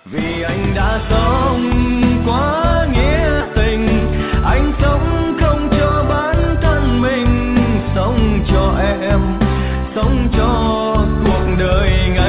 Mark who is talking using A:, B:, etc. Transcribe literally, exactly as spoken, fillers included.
A: Vì anh đã sống quá nghĩa tình, anh sống không cho bản thân mình, sống cho em, sống cho cuộc đời ngày